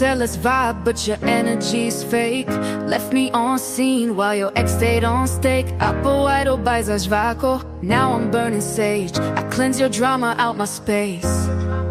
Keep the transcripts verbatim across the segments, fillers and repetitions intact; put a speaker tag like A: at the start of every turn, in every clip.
A: tell us vibe, but your energy's fake. Left me on scene while your ex stayed on stake. Apo white or baizas vaco. Now I'm burning sage. I cleanse your drama out my space.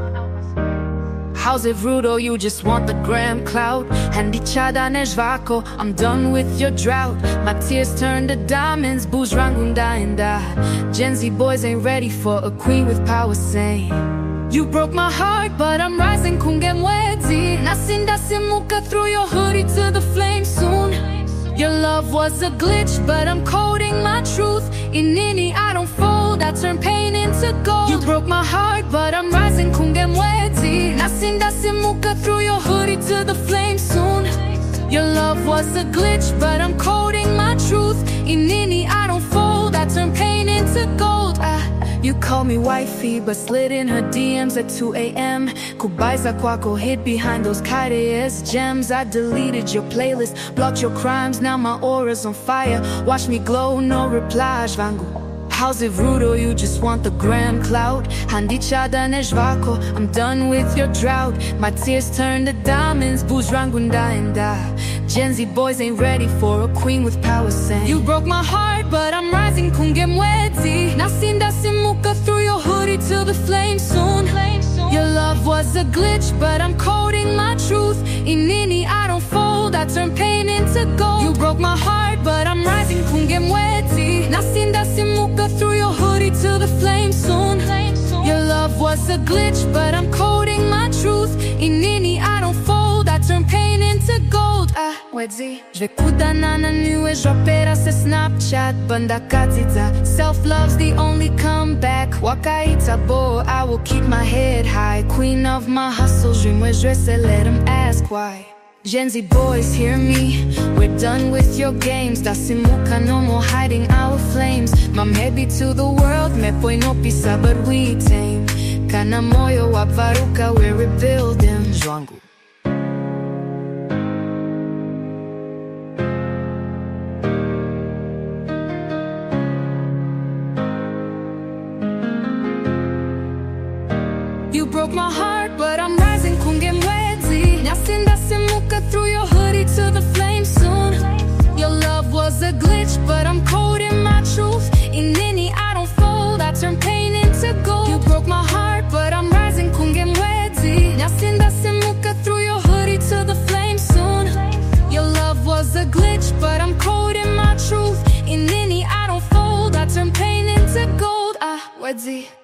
A: How's it rude, or you just want the gram clout? Handichada nezvako, I'm done with your drought. My tears turn to diamonds, booze rangunda and da. Gen Z boys ain't ready for a queen with power saying, you broke my heart, but I'm rising kungemwezi. Nasinda simuka through your hoodie to the flame soon. Your love was a glitch, but I'm coding my truth. Inini, I don't fold, I turn pain into gold. You broke my heart, but I'm rising kungemwezi. Nasinda simuka through your hoodie to the flame soon. Your love was a glitch, but I'm coding my truth. Inini, I don't fold, I turn pain into gold. I You call me wifey, but slid in her D Ms at two A M Kubaiza kwako hid behind those Kydeas gems. I deleted your playlist, blocked your crimes, now my aura's on fire. Watch me glow, no reply, Vangu. How's it rude, or you just want the gram clout? Handichada nezvako, I'm done with your drought. My tears turn to diamonds, booze rangunda and da. Gen Z boys ain't ready for a queen with power saying, you broke my heart, but I'm rising kungemwezi. Nasinda simuka through your hoodie to the flame soon. Your love was a glitch, but I'm coding my truth. Inini, I don't fold, I turn pain into gold. You broke my heart, but I'm rising kungemwezi. Nasinda simuka through your hoodie to the flame soon. Your love was a glitch, but I'm coding my truth. Inini, I don't fold, I turn pain into gold. Ah, wedzi Žvekudana na niue žopera se Snapchat Banda katica, self-love's the only comeback. Wakaita bo, I will keep my head high. Queen of my hustle, dream where se let them ask why. Gen Z boys, hear me, we're done with your games. Dasimuka, no more hiding our flames. Mamhebi to the world, me poi no pisa, but we tame. Kana moyo wapvaruka, we're rebuilding. Zwangu. You broke my heart, but I'm rising kungemwezi. Nasinda simuka through your hoodie to the flame soon. Your love was a glitch, but I'm coding my truth. Inini, I don't fold, I turn pain into gold. You broke my heart, but I'm rising kungemwezi. Nasinda simuka through your hoodie to the flame soon. Your love was a glitch, but I'm coding my truth. Inini, I don't fold, I turn pain into gold. Ah, wedzi